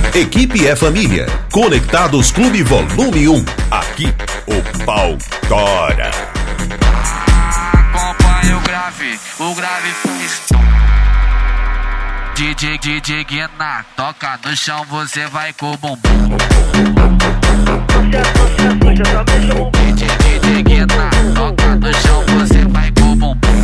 Equipe é família. Conectados Clube Volume 1. Aqui o pau tora. Acompanha o grave faz. DJ Guiná, toca no chão, você vai com o bumbum. DJ Guiná, toca no chão, você vai com o bumbum.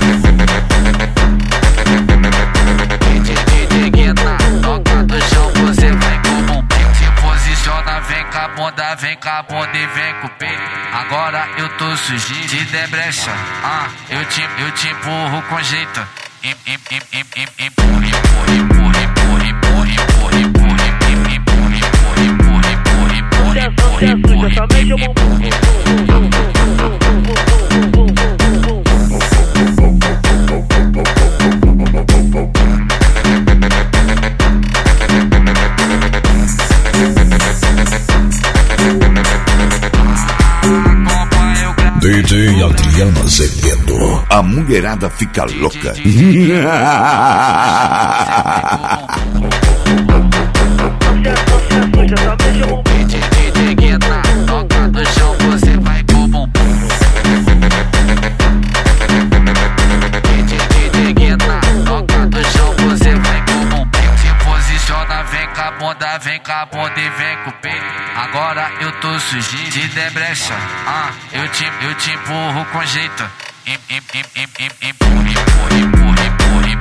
DJ Guiná, toca no chão, você vai com o bumbum. Se posiciona, vem com a bunda, vem com a bunda e vem com o peito. Agora eu tô sujinho de debrecha, eu te empurro com jeito. DJ Adriano Azevedo. A mulherada fica louca. DJ Guiná, toca no chão, você vai com o bumbum. DJ Guiná, toca no chão, você vai com o bumbum. Se posiciona, vem com a bunda e vem com o peito. Agora eu tô sujinho de debrecha, eu te empurro com jeito. Empurra.